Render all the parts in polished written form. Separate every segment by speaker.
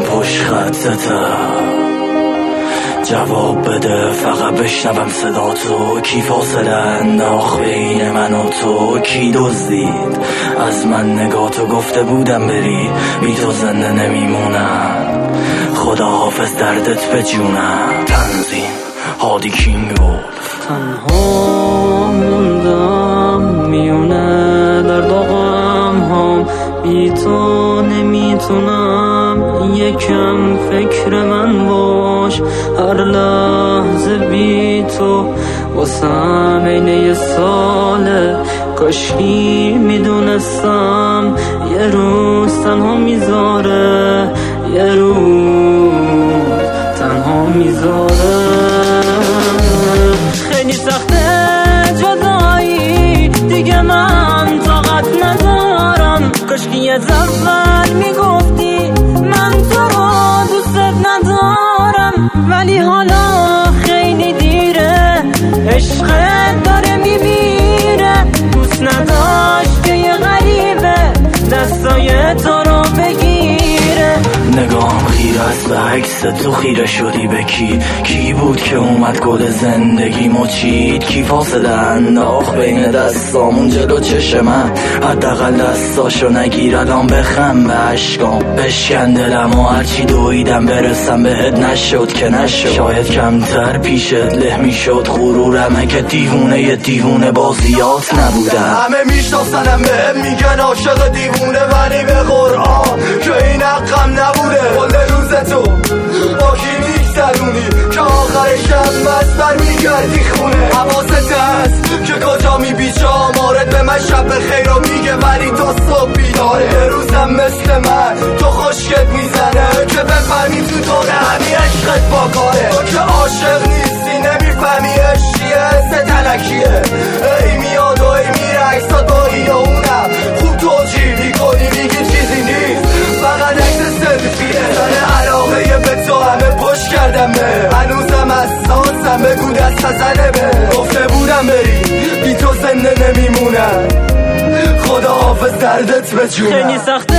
Speaker 1: من پشت خطتم، جواب بده فقط بشنوم صدا تو. کی فاصله انداخت بین من و تو؟ کی دزدید از من نگاتو؟ گفته بودم بری بی تو زنده نمیمونم، خدا حافظ دردت به جونم. تنظیم هادی کینگ ولف.
Speaker 2: تنها موندم میونه درد و غم هم، بی تو نمیتونم، یکم فکر من باش هر لحظه بی تو. واسم اینه یه ساله، کاشکی میدونستم یه روز تنها میذاره، یه روز تنها میذاره. خیلی سخته جدایی دیگه، من طاقت ندارم. کاشکی یه اول میگفتی من تو رو دوست ندارم، ولی حالا خیلی دیره، عشقت داره میمیره. دوست نداشت که یه غریبه دستای تو رو بگیره.
Speaker 1: نگاهم خیره است به عکس تو، خیره شدی به کی بود که اومد گل زندگی مچید؟ کی فاصله انداخت بین دستامون جلو چشم من؟ حداقل دستاشو نگیر الان بخم به عشقام، بشکن دلم و هرچی دویدم برسم بهت نشد که نشد. شاید کمتر پیشت له میشد غرورمه که دیوونه بازیات نبودم.
Speaker 3: همه میشناسنم بهم میگن عاشق دیوونه، ولی به قرآن که این حقم نبوده. کل روز تو با کی میگذرونی که آخر شب مستر میگردی خونه؟ حواست هست که کجا میبیچه آمارت به من شب خیر رو میگه، ولی تو صبح بیداره. یه روزم مثل من تو خوشگت میزنه که بفهمی تو دوره همی عشقت با کاره. تو که عاشق نیستی نمیفهمی عشقیه ستلکیه، ای میاد و ای میره عکسات با این و اونم. خوب توجیه میکنی میگی چیزی نیست، فقط عکس سلفیه. سر علاقه به تو همه پشت کردم به، هنوزم حساسم بگو دست نزنه به. گفته بودم بری بی تو زنده نمیمونم، خدا حافظ دردت به جونم.
Speaker 2: خیلی سخته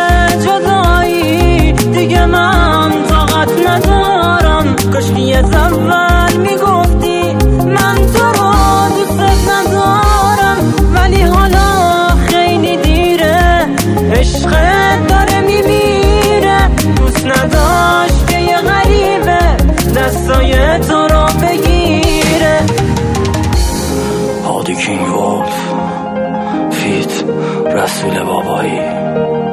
Speaker 2: جدایی دیگه، من طاقت ندارم. کاشکی یه اول میگفتی من تو رو دوست ندارم، ولی حالا خیلی دیره، عشقت داره میمیره. دوست نداشت که یه غریبه دستای تو رو بگیره.
Speaker 1: هادی کینگ ولف فیت رسول بابایی.